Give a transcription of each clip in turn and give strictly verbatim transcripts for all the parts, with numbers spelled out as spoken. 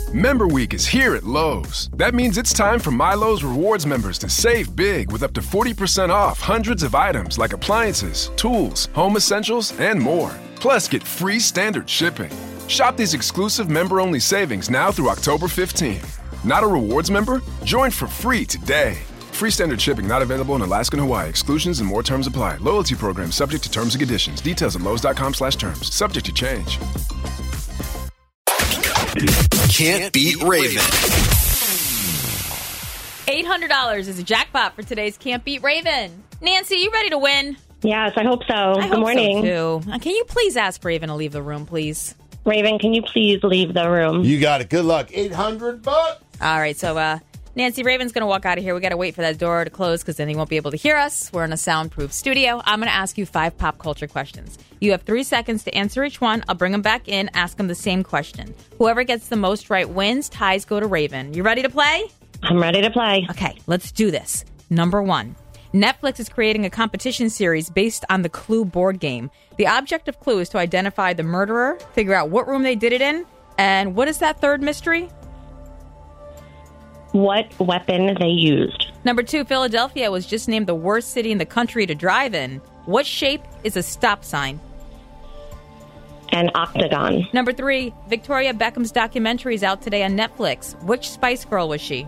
Member Week is here at Lowe's. That means it's time for MyLowe's Rewards members to save big with up to forty percent off hundreds of items like appliances, tools, home essentials, and more. Plus, get free standard shipping. Shop these exclusive member-only savings now through October fifteenth. Not a rewards member? Join for free today. Free standard shipping not available in Alaska and Hawaii. Exclusions and more terms apply. Loyalty program subject to terms and conditions. Details at Lowe's.com slash terms. Subject to change. Can't beat Raven. eight hundred dollars is a jackpot for today's Can't Beat Raven. Nancy, you ready to win? Yes, I hope so. I Good hope morning. So too. Can you please ask Raven to leave the room, please? Raven, can you please leave the room? You got it. Good luck. eight hundred bucks. All right, so uh, Nancy, Raven's going to walk out of here. We got to wait for that door to close because then he won't be able to hear us. We're in a soundproof studio. I'm going to ask you five pop culture questions. You have three seconds to answer each one. I'll bring them back in, ask them the same question. Whoever gets the most right wins. Ties go to Raven. You ready to play? I'm ready to play. Okay, let's do this. Number one. Netflix is creating a competition series based on the Clue board game. The object of Clue is to identify the murderer, figure out what room they did it in, and what is that third mystery? What weapon they used. Number two, Philadelphia was just named the worst city in the country to drive in. What shape is a stop sign? An octagon. Number three, Victoria Beckham's documentary is out today on Netflix. Which Spice Girl was she?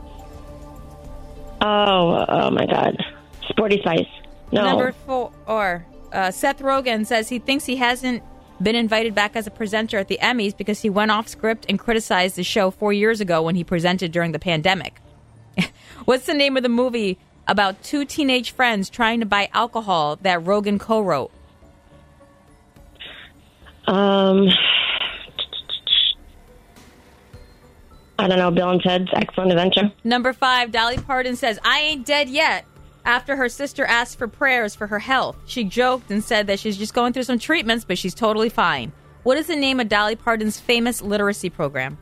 Oh, oh my God. Sporty Spice. No. Number four, or uh, Seth Rogen says he thinks he hasn't been invited back as a presenter at the Emmys because he went off script and criticized the show four years ago when he presented during the pandemic. What's the name of the movie about two teenage friends trying to buy alcohol that Rogen co-wrote? Um, I don't know. Bill and Ted's Excellent Adventure. Number five, Dolly Parton says, I ain't dead yet. After her sister asked for prayers for her health, she joked and said that she's just going through some treatments, but she's totally fine. What is the name of Dolly Parton's famous literacy program?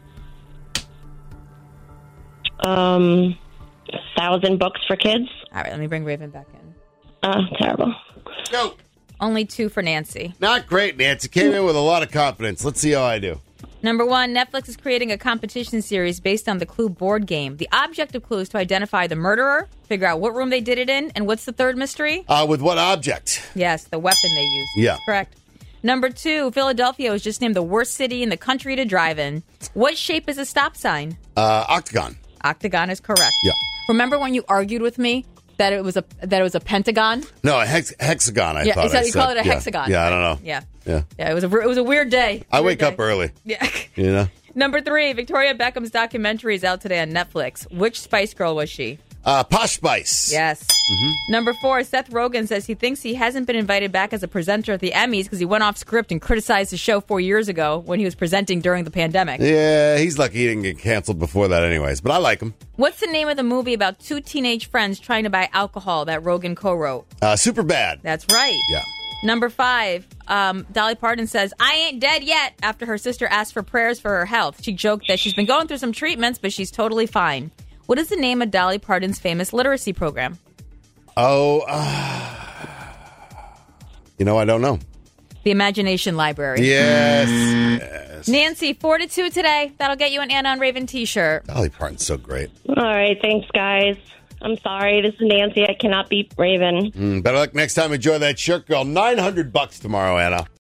Um, Thousand Books for Kids. All right, let me bring Raven back in. Oh, terrible. Go. Only two for Nancy. Not great, Nancy. Came in with a lot of confidence. Let's see how I do. Number one, Netflix is creating a competition series based on the Clue board game. The object of Clue is to identify the murderer, figure out what room they did it in, and what's the third mystery? Uh, with what object? Yes, the weapon they used. Yeah. Correct. Number two, Philadelphia was just named the worst city in the country to drive in. What shape is a stop sign? Uh, octagon. Octagon is correct. Yeah. Remember when you argued with me that it was a that it was a pentagon? No, a hex- hexagon, I yeah, thought you, said, I you said. call it a Yeah. hexagon. Yeah, I don't know. Yeah. Yeah. Yeah, it was a it was a weird day. I Weird wake day. up early. Yeah. You know? Number three, Victoria Beckham's documentary is out today on Netflix. Which Spice Girl was she? Uh, Posh Spice. Yes. Mm-hmm. Number four, Seth Rogen says he thinks he hasn't been invited back as a presenter at the Emmys because he went off script and criticized the show four years ago when he was presenting during the pandemic. Yeah, he's lucky he didn't get canceled before that anyways, but I like him. What's the name of the movie about two teenage friends trying to buy alcohol that Rogen co-wrote? Uh, Super Bad. That's right. Yeah. Number five, um, Dolly Parton says, I ain't dead yet after her sister asked for prayers for her health. She joked that she's been going through some treatments, but she's totally fine. What is the name of Dolly Parton's famous literacy program? Oh, uh, you know, I don't know. The Imagination Library. Yes. yes. Nancy, four to two today. That'll get you an Anna on Raven t-shirt. Dolly Parton's so great. All right. Thanks, guys. I'm sorry. This is Nancy. I cannot beat Raven. Mm, better luck next time. Enjoy that shirt, girl. nine hundred bucks tomorrow, Anna.